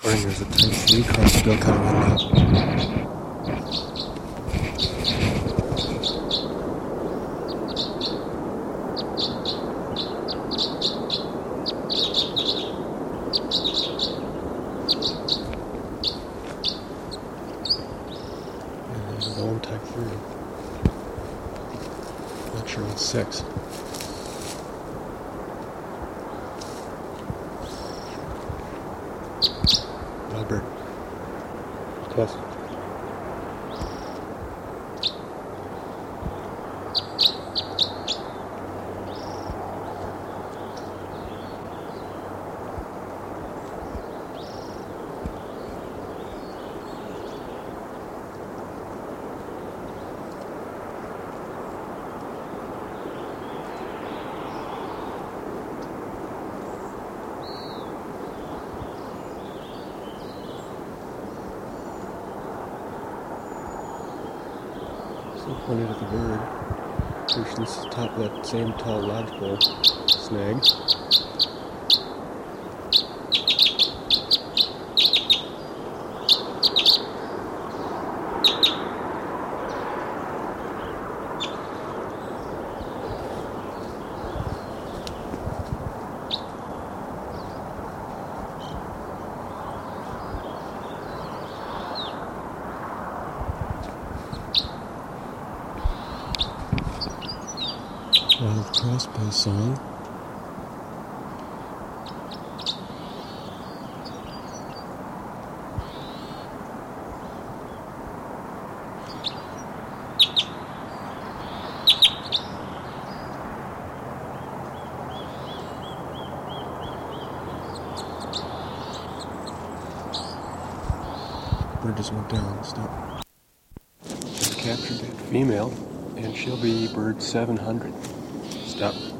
Reporting there's a Type 3 crossbill coming in now. And there's a lone Type 3. Not sure what's 6. Albert. Test. So pointed at the bird. Push this top of that same tall lodgepole snag. Wild crossbill song. Bird just went down. Stop. Just captured that female, and she'll be bird 700. Stop.